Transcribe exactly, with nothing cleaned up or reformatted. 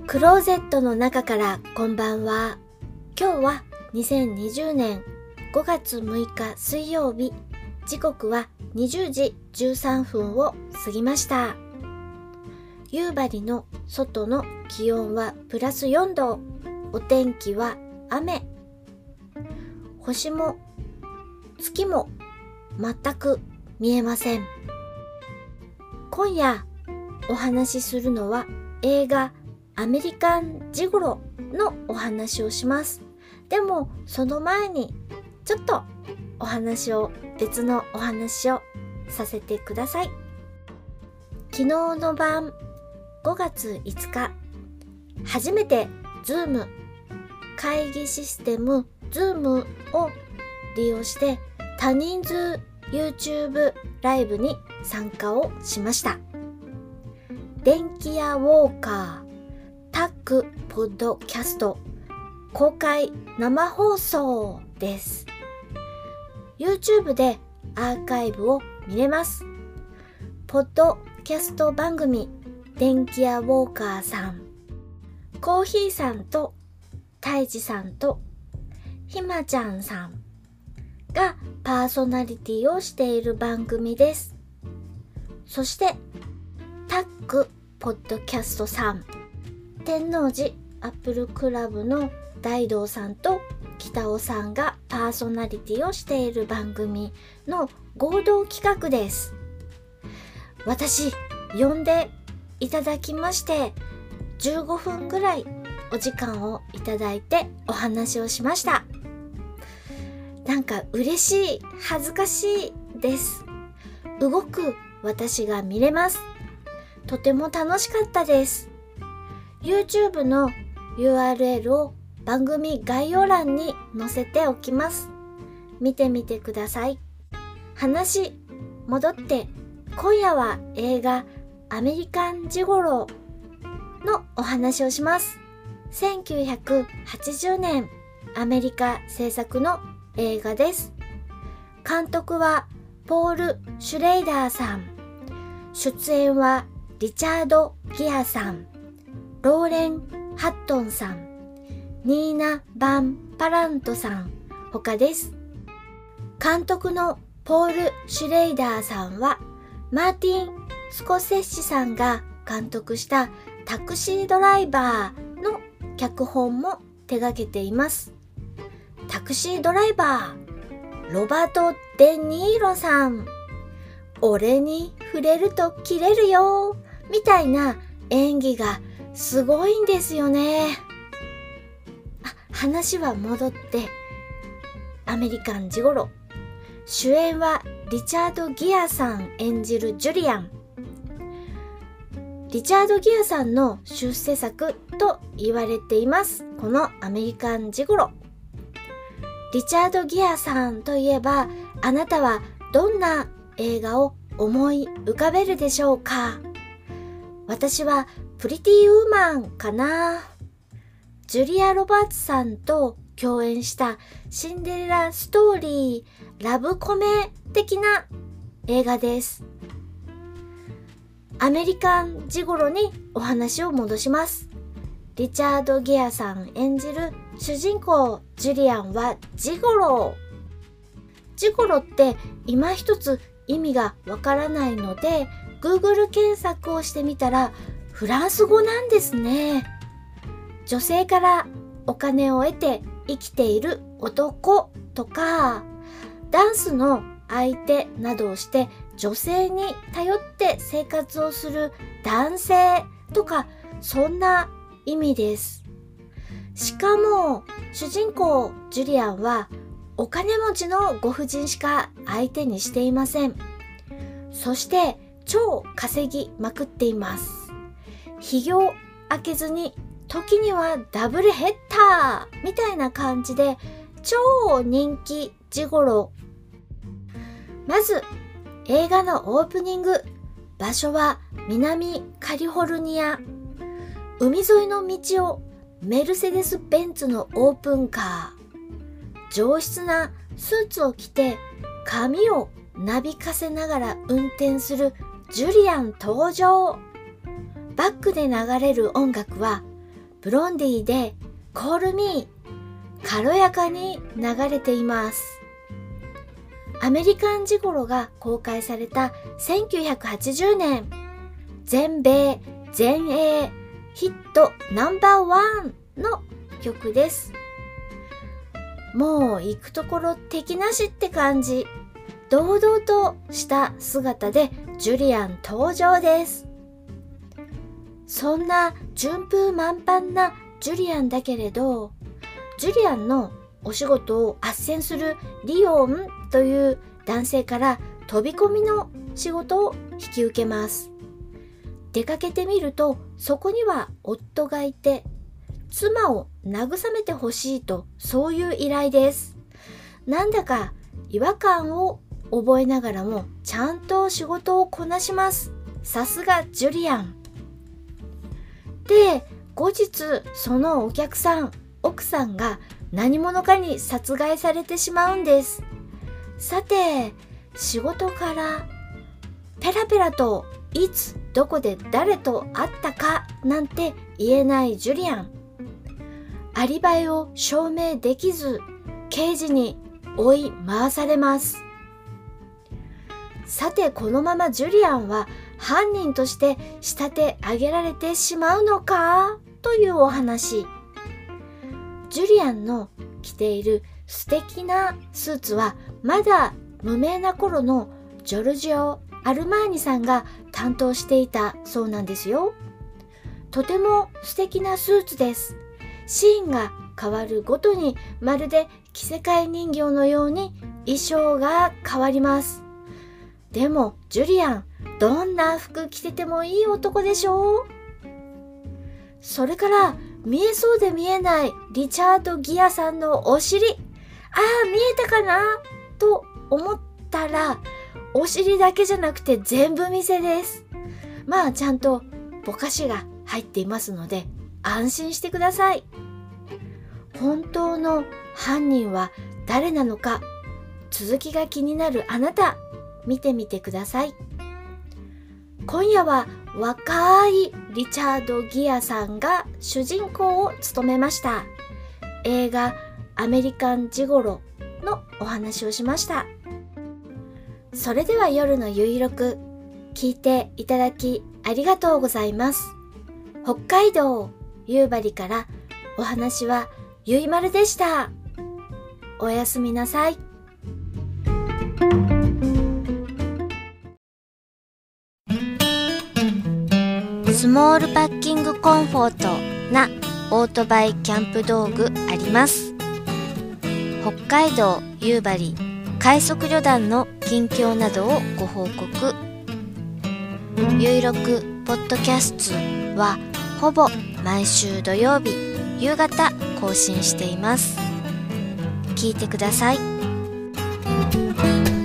クローゼットの中からこんばんは。今日はにせんにじゅうねんごがつむいか水曜日、時刻はにじゅうじじゅうさんぷんを過ぎました。夕張の外の気温はプラスよんど、お天気は雨。星も月も全く見えません。今夜お話しするのは映画アメリカンジゴロのお話をします。でもその前にちょっとお話を別のお話をさせてください。昨日の晩ごがついつか、初めて Zoom 会議システム Zoom を利用して多人数 YouTube ライブに参加をしました。電気屋ウォーカータッグポッドキャスト公開生放送です。 YouTube でアーカイブを見れます。ポッドキャスト番組電気屋ウォーカーさん、コーヒーさんとタイジさんとひまちゃんさんがパーソナリティをしている番組です。そしてタッグポッドキャストさん、天王寺アップルクラブの大道さんと北尾さんがパーソナリティをしている番組の合同企画です。私呼んでいただきまして、じゅうごふんぐらいお時間をいただいてお話をしました。なんか嬉しい、恥ずかしいです。動く私が見れます。とても楽しかったです。YouTube の ユーアールエル を番組概要欄に載せておきます。見てみてください。話戻って、今夜は映画アメリカンジゴロのお話をします。せんきゅうひゃくはちじゅうねんアメリカ制作の映画です。監督はポール・シュレイダーさん。出演はリチャード・ギアさん、ローレン・ハットンさん、ニーナ・バン・パラントさん他です。監督のポール・シュレイダーさんはマーティン・スコセッシさんが監督したタクシードライバーの脚本も手掛けています。タクシードライバー、ロバート・デ・ニーロさん、俺に触れると切れるよみたいな演技がすごいんですよね。あ、話は戻ってアメリカンジゴロ、主演はリチャード・ギアさん演じるジュリアン。リチャード・ギアさんの出世作と言われています、このアメリカンジゴロ。リチャード・ギアさんといえば、あなたはどんな映画を思い浮かべるでしょうか？私はプリティウーマンかな。ジュリア・ロバーツさんと共演したシンデレラストーリー、ラブコメ的な映画です。アメリカンジゴロにお話を戻します。リチャード・ギアさん演じる主人公ジュリアンはジゴロ。ジゴロって今一つ意味がわからないので Google 検索をしてみたらフランス語なんですね。女性からお金を得て生きている男とか、ダンスの相手などをして女性に頼って生活をする男性とか、そんな意味です。しかも主人公ジュリアンはお金持ちのご婦人しか相手にしていません。そして超稼ぎまくっています。日を明けずに時にはダブルヘッダーみたいな感じで超人気ジゴロ。まず映画のオープニング、場所は南カリフォルニア。海沿いの道をメルセデス・ベンツのオープンカー。上質なスーツを着て髪をなびかせながら運転するジュリアン登場。バックで流れる音楽はブロンディで Call Me 軽やかに流れています。アメリカンジゴロが公開されたせんきゅうひゃくはちじゅうねん、全米全英ヒットナンバーワンの曲です。もう行くところ敵なしって感じ。堂々とした姿でジュリアン登場です。そんな順風満帆なジュリアンだけれど、ジュリアンのお仕事を斡旋するリオンという男性から飛び込みの仕事を引き受けます。出かけてみると、そこには夫がいて、妻を慰めてほしいと、そういう依頼です。なんだか違和感を覚えながらもちゃんと仕事をこなします。さすがジュリアン。で、後日そのお客さん、奥さんが何者かに殺害されてしまうんです。さて、仕事からペラペラといつどこで誰と会ったかなんて言えないジュリアン。アリバイを証明できず、刑事に追い回されます。さて、このままジュリアンは犯人として仕立て上げられてしまうのかというお話。ジュリアンの着ている素敵なスーツはまだ無名な頃のジョルジオ・アルマーニさんが担当していたそうなんですよ。とても素敵なスーツです。シーンが変わるごとにまるで着せ替え人形のように衣装が変わります。でもジュリアン、どんな服着ててもいい男でしょう。それから見えそうで見えないリチャード・ギアさんのお尻。ああ、見えたかなと思ったら、お尻だけじゃなくて全部見せです。まあちゃんとぼかしが入っていますので安心してください。本当の犯人は誰なのか、続きが気になるあなた、見てみてください。今夜は若いリチャード・ギアさんが主人公を務めました映画アメリカンジゴロのお話をしました。それでは夜のゆいろく、聞いていただきありがとうございます。北海道夕張からお話はゆいまるでした。おやすみなさい。スモールパッキングコンフォートなオートバイキャンプ道具あります。北海道夕張快速旅団の近況などをご報告。ゆいろくポッドキャストはほぼ毎週土曜日夕方更新しています。聞いてください。